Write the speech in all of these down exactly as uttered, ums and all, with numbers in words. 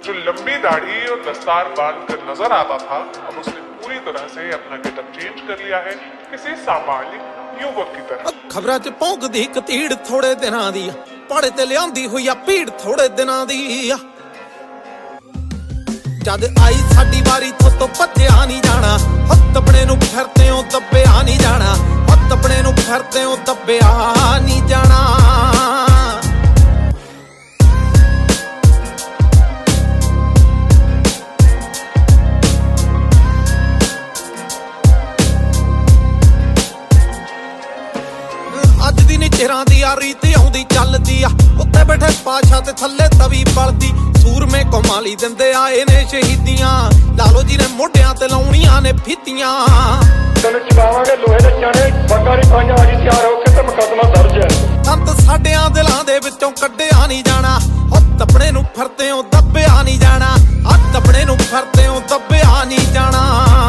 जो लंबी दाढ़ी और दस्तार बांध कर नजर आता था, अब उसने पूरी तरह से अपना गेटअप चेंज कर लिया है किसी सामान्य युवक की तरह। खबरां च भौंकदी कतीड़ थोड़े दिनां दी पड़े ते लियांदी होई आ भीड़ थोड़े दिनां दी। जद आई साडी वारी थोतों भज्जिया नहीं जाना, हत्थ अपने नूं फिरदे ओ दब्बिया नहीं जाना, हत्थ अपने नूं फिरदे ओ दब्बिया नहीं जाना। चेहरा दी आ रीत आउंदी चलदी आ, उत्ते बैठे पाशा ते थल्ले तवी बलदी, सूरमे कमाली दिंदे आए ने शहीदियां, लालो जी ने मोढियां ते लाउणियां ने फीतियां। तन चबावांगे लोहे दे चाणे बगारी पाइयां अजी तैयार हो के ते मुकदमा दर्ज है। तंत साडियां दिलां दे विचों कड्डिया नहीं जाना, हत्थ अपने नूं फिरदे ओ दब्बिया नहीं जाना, हत्थ अपने नूं फिरदे ओ दब्बिया नहीं जाना।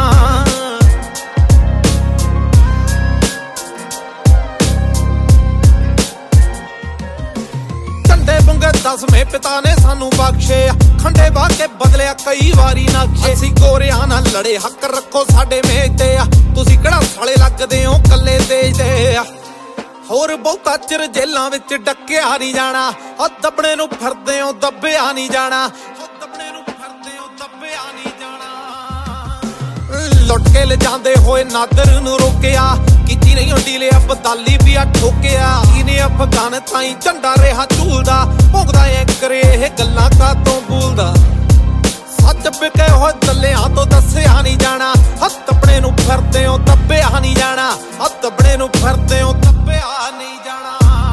दसवें पिता ने सानू बख्शे, खंडे वाह के बदलिया कई वारी नक्शे, असीं गोरियां नाल लड़े हक रखो साडे मेज ते आ, तुसीं किहड़ा साले लगदे हो कल्ले देश दे आ। होर बहुता चिर जेलां विच डक्किया नहीं जाना, हत्थ अपने नूं फिरदे हो दब्बिया नहीं जाना, हत्थ अपने नूं फिरदे हो दब्बिया नहीं जाना। लुट के ले जांदे होए नादर नूं रोकिया, कीती नहीं डीले अबदाली भी आ ठोकिया, इने अफगान ताई झंडा रेहा झूलदा, भोगदा ए करे ਇਹ ਗੱਲਾਂ ਕਾਤੋਂ ਭੁੱਲਦਾ। ਸੱਚ ਵਿਕੇ ਹੋਏ ਦੱਲਿਆਂ ਤੋਂ ਦੱਸਿਆ ਨਹੀਂ ਜਾਣਾ, ਹੱਥ ਆਪਣੇ ਨੂੰ ਫਿਰਦੇ ਹੋ ਦੱਬਿਆ ਨਹੀਂ ਜਾਣਾ, ਹੱਥ ਆਪਣੇ ਨੂੰ ਫਿਰਦੇ ਹੋ ਦੱਬਿਆ ਨਹੀਂ ਜਾਣਾ।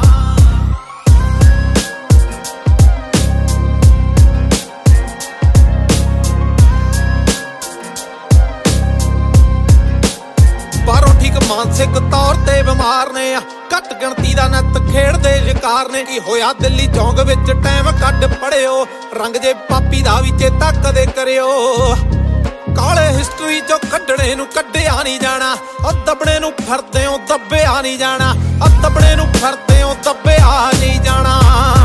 ਬਾਹਰੋਂ ਠੀਕ ਮਾਨਸਿਕ ਤੌਰ ਤੇ ਬਿਮਾਰ ਨੇ ਆ, ਘੱਟ ਗਿਣਤੀ ਦਾ ਨੱਤ ਖੇਡਦੇ ਸ਼ਿਕਾਰ ਨੇ। ਕੀ ਹੋਇਆ ਦਿੱਲੀ ਚੌਂਕ ਵਿੱਚ ਟਾਈਮ ਕੱਢ ਪੜਿਓ, ਰੰਗ ਜੇ ਪਾਪੀ ਦਾ ਵੀ ਚੇਤਾ ਕਦੇ ਕਰਿਓ। ਕਾਲੇ ਹਿਸਟਰੀ ਚੋਂ ਕੱਢਣੇ ਨੂੰ ਕੱਢਿਆ ਨਹੀਂ ਜਾਣਾ, ਹੱਥ ਆਪਣੇ ਨੂੰ ਫਿਰਦੇ ਹੋ ਦੱਬਿਆ ਨਹੀਂ ਜਾਣਾ, ਹੱਥ ਆਪਣੇ ਨੂੰ ਫਿਰਦੇ ਹੋ ਦੱਬਿਆ ਨਹੀਂ ਜਾਣਾ।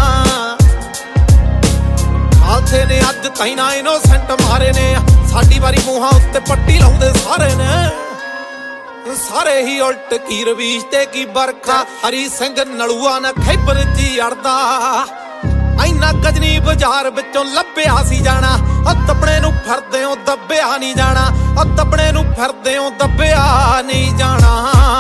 ਖਾਲਸੇ ਨੇ ਅੱਜ ਤਾਈਂ ਨਾ ਇਨੋਸੈਂਟ ਮਾਰੇ ਨੇ, ਸਾਡੀ ਵਾਰੀ ਮੂੰਹਾਂ ਉੱਤੇ ਪੱਟੀ ਲਾਉਂਦੇ ਸਾਰੇ ਨੇ। ਸਾਰੇ ਹੀ ਉਲਟ ਕੀ ਰਵੀਸ਼ ਤੇ ਕੀ ਬਰਖਾ, ਹਰੀ ਸਿੰਘ ਨਲੂਆ ਨਾ ਖੈਬਰ ਚ ਅੜਦਾ, ਐਨਾ ਗਜਨੀ ਬਾਜ਼ਾਰ ਵਿੱਚੋਂ ਲੱਭਿਆ ਸੀ ਜਾਣਾ, ਹੱਥ ਆਪਣੇ ਨੂੰ ਫਿਰਦੇ ਹੋ ਦੱਬਿਆ ਨਹੀਂ ਜਾਣਾ, ਹੱਥ ਆਪਣੇ ਨੂੰ ਫਿਰਦੇ ਹੋ ਦੱਬਿਆ ਨਹੀਂ ਜਾਣਾ।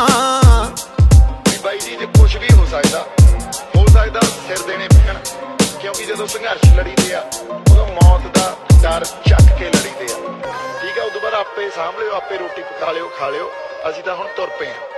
ਬਾਈ ਜੀ ਜੇ ਕੁਛ ਵੀ ਹੋ ਸਕਦਾ ਹੋ ਸਕਦਾ ਸਿਰ ਦੇਣੇ ਪੈਣ, ਕਿਉਂਕਿ ਜਦੋਂ ਸੰਘਰਸ਼ ਲੜੀਦੇ ਆ ਉਦੋਂ ਮੌਤ ਦਾ ਡਰ ਚੱਕ ਕੇ ਲੜੀਦੇ ਆ, ਠੀਕ ਆ। ਉਦੋਂ ਬਾਅਦ ਆਪੇ ਸਾਂਭ ਲਿਓ, ਆਪੇ ਰੋਟੀ ਪਕਾ ਲਿਓ, ਖਾ ਲਿਓ, ਅਸੀਂ ਤਾਂ ਹੁਣ ਤੁਰ ਪਏ ਹਾਂ।